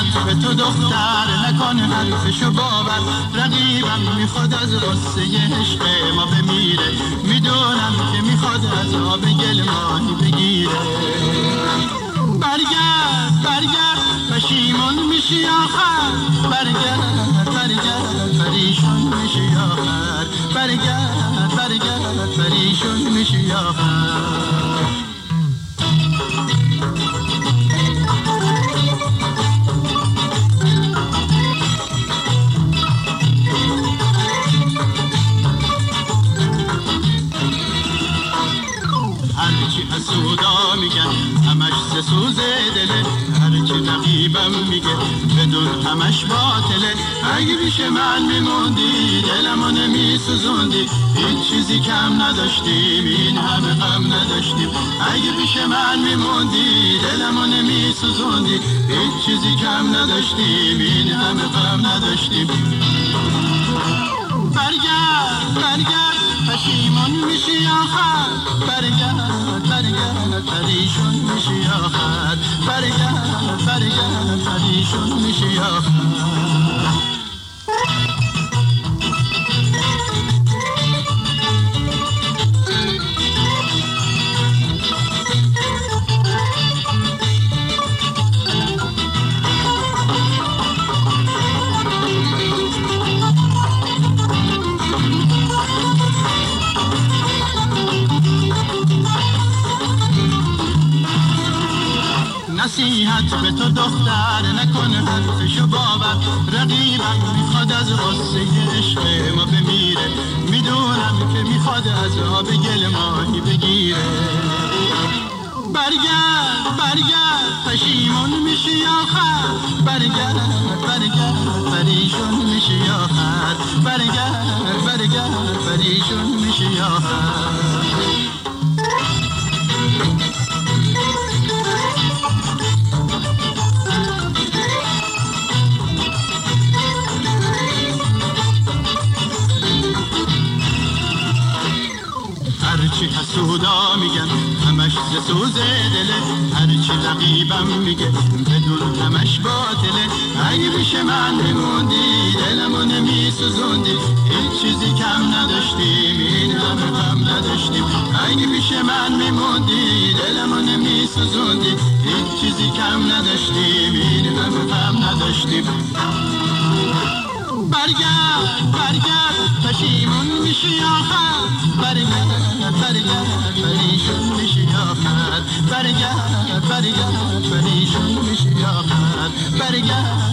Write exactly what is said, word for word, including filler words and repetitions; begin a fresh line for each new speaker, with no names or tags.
نصیحت به تو دختر نکن حرفشو باور، رقیبم میخواد از غصه عشق ما بمیره، میدونم که میخواد از آب گل ماهی بگیره. برگرد برگرد پشیمون میشی آخر، برگرد برگرد پریشون میشی آخر، برگرد برگرد پریشون میشی آخر. هرچی حسودا میگن همش ز سوز دله، هرچی رقیبم میگه بدون همش باطله. اگه پیش من میموندی دلمو نمیسوزوندی، هیچ چیزی کم نداشتیم این همه غم نداشتیم. اگه پیش من میموندی دلمو نمیسوزوندی، هیچ چیزی کم نداشتیم این همه غم نداشتیم. برگرد برگرد پشیمون میشی آخر، برگرد برگرد پریشون میشی آخر، برگرد برگرد پریشون میشی آخر. نصیحت به تو دختر نکن حرفشو باور، رقیبم میخواد از غصه عشق ما بمیره، میدونم که میخواد از آب گل ماهی بگیره. برگرد برگرد پشیمون میشی آخر، برگرد برگرد پریشون میشی آخر، برگرد برگرد پریشون میشی آخر. هرچی حسودا میگن همش ز سوز دله، هرچی رقیبم میگه بدون همش باطله. اگه پیش من میموندی دلمو نمیسوزوندی، هیچ چیزی کم نداشتیم این همه غم نداشتیم. اگه پیش من میموندی دلمو نمیسوزوندی، هیچ چیزی کم نداشتیم این همه غم نداشتیم. برگرد برگرد پشیمون میشی آخر، برگرد برگرد پریشون میشی آخر، برگرد برگرد پریشون میشی آخر، برگرد